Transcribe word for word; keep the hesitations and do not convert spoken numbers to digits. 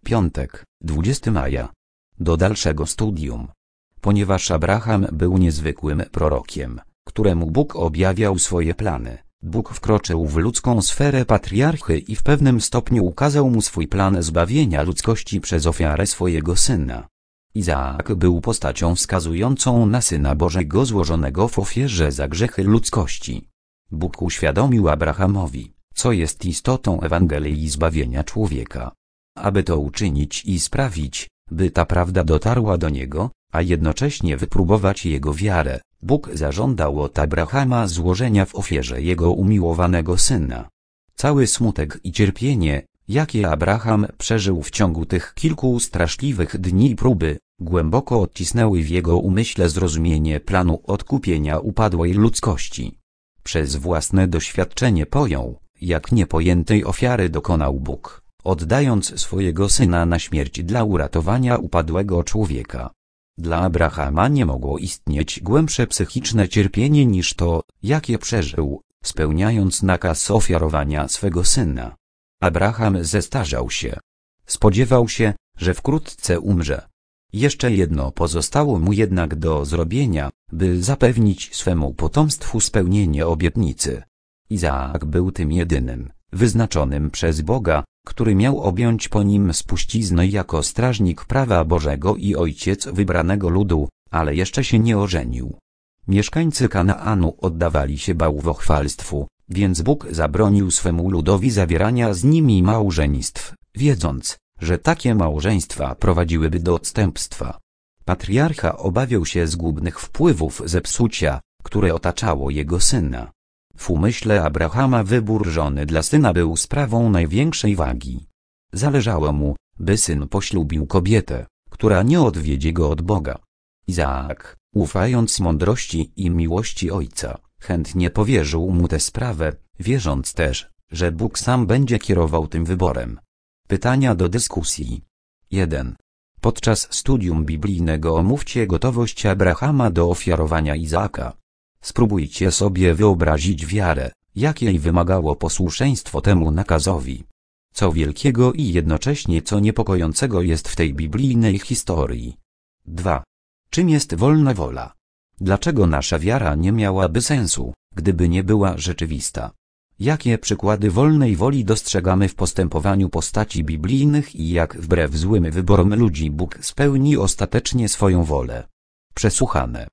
Piątek, dwudziestego maja. Do dalszego studium. Ponieważ Abraham był niezwykłym prorokiem, któremu Bóg objawiał swoje plany, Bóg wkroczył w ludzką sferę patriarchy i w pewnym stopniu ukazał mu swój plan zbawienia ludzkości przez ofiarę swojego syna. Izaak był postacią wskazującą na Syna Bożego złożonego w ofierze za grzechy ludzkości. Bóg uświadomił Abrahamowi, co jest istotą Ewangelii i zbawienia człowieka. Aby to uczynić i sprawić, by ta prawda dotarła do niego, a jednocześnie wypróbować jego wiarę, Bóg zażądał od Abrahama złożenia w ofierze jego umiłowanego syna. Cały smutek i cierpienie, jakie Abraham przeżył w ciągu tych kilku straszliwych dni i próby, głęboko odcisnęły w jego umyśle zrozumienie planu odkupienia upadłej ludzkości. Przez własne doświadczenie pojął, jak niepojętej ofiary dokonał Bóg, oddając swojego syna na śmierć dla uratowania upadłego człowieka. Dla Abrahama nie mogło istnieć głębsze psychiczne cierpienie niż to, jakie przeżył, spełniając nakaz ofiarowania swego syna. Abraham zestarzał się. Spodziewał się, że wkrótce umrze. Jeszcze jedno pozostało mu jednak do zrobienia, by zapewnić swemu potomstwu spełnienie obietnicy. Izaak był tym jedynym, wyznaczonym przez Boga, który miał objąć po nim spuściznę jako strażnik prawa Bożego i ojciec wybranego ludu, ale jeszcze się nie ożenił. Mieszkańcy Kanaanu oddawali się bałwochwalstwu, więc Bóg zabronił swemu ludowi zawierania z nimi małżeństw, wiedząc, że takie małżeństwa prowadziłyby do odstępstwa. Patriarcha obawiał się zgubnych wpływów zepsucia, które otaczało jego syna. W umyśle Abrahama wybór żony dla syna był sprawą największej wagi. Zależało mu, by syn poślubił kobietę, która nie odwiedzie go od Boga. Izaak, ufając mądrości i miłości ojca, chętnie powierzył mu tę sprawę, wierząc też, że Bóg sam będzie kierował tym wyborem. Pytania do dyskusji. jeden. Podczas studium biblijnego omówcie gotowość Abrahama do ofiarowania Izaaka. Spróbujcie sobie wyobrazić wiarę, jakiej wymagało posłuszeństwo temu nakazowi. Co wielkiego i jednocześnie co niepokojącego jest w tej biblijnej historii. dwa. Czym jest wolna wola? Dlaczego nasza wiara nie miałaby sensu, gdyby nie była rzeczywista? Jakie przykłady wolnej woli dostrzegamy w postępowaniu postaci biblijnych i jak wbrew złym wyborom ludzi Bóg spełni ostatecznie swoją wolę? Przesłuchane.